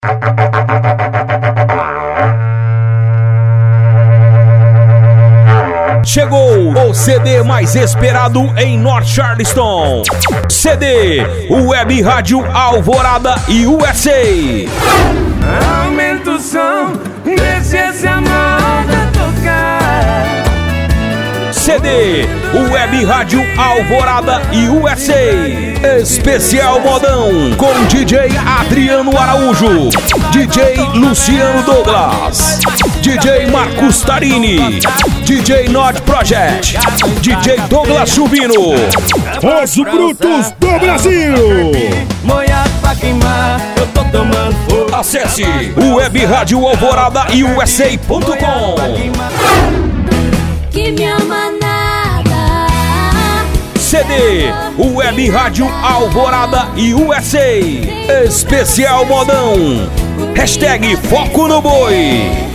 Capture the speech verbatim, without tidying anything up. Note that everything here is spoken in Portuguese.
Chegou o C D mais esperado em North Charleston. C D Web Rádio Alvorada U S A. Aumenta o som, deixa essa moda tocar. C D Web Rádio Alvorada U S A. Especial modão com D J Adriano Araújo, D J Luciano Douglas, D J Marcos Tarini, D J Nod Project, D J Douglas Chubino. Os brutos do Brasil. Moiado pra queimar, eu tô tomando fogo. Acesse web rádio alvorada U S A ponto com. Que me ama nada. C D Web Rádio Alvorada U S A. Especial modão. Hashtag Foco no Boi.